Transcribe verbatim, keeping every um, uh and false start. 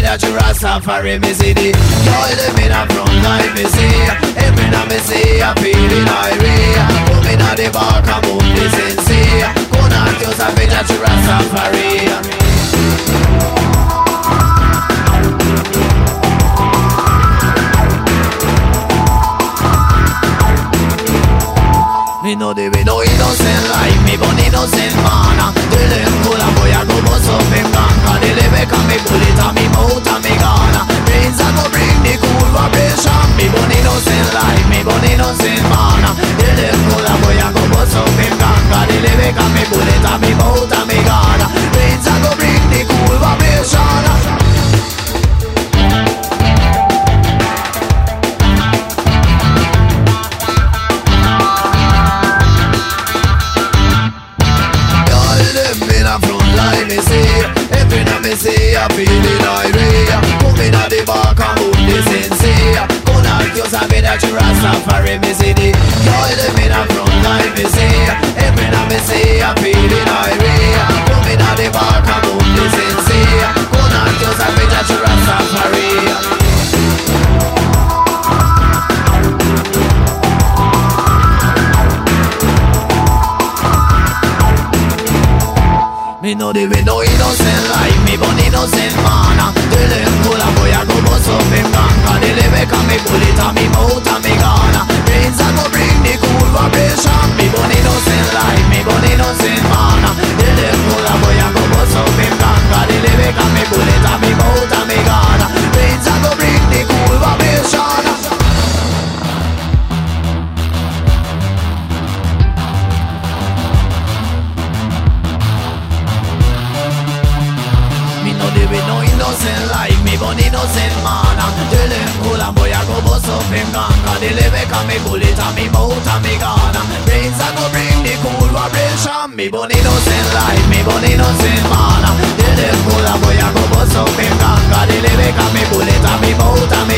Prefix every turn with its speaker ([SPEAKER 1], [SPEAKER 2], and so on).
[SPEAKER 1] that you Rastafari, me see the girl them in a front line, me see. Every night me see a feeling irate. Come in at the bar, come up the sensei. Go not you savage that you Rastafari. Me know they be no innocent like me, but innocent man. Tell them cool and boy I go bust up him ganga. They live back and me bullet and me mouth and me gana. Brains a go bring the cool vibration. Me but innocent like me, but innocent man. Tell them cool and boy I go bust up him ganga. They live back and me bullet and me mouth and me gana. Brains a go bring the cool vibration. Me see, every night me see a feeling irate. Come in at the bar, come out the sensei. Go not you sabi that you Rastafari. Me see the girl them in a front line. Me see, every night me see a feeling irate. Come in at the bar, come out the sensei. Go not you sabi that you Rastafari. Me know they be no innocent like me, but innocent man. Tell them cool and boy I go bust up him ganga. They live back and me bullet and me mouth and me gana. Brains a go bring the cool vibration. Me but innocent like me, but innocent man. Tell them cool and boy I go bust up him ganga. They live back and me bullet and me mouth and me gana. Brains a go bring the cool vibration. They no innocent like me, but innocent man. Tell them cool and boy I go bust up him ganga. They live back and me bullet and me mouth and me gana. Brains a go bring the cool vibration. Me but innocent like me, but innocent man. Tell them cool and boy I go bust up him ganga. They live back and me bullet and me mouth and me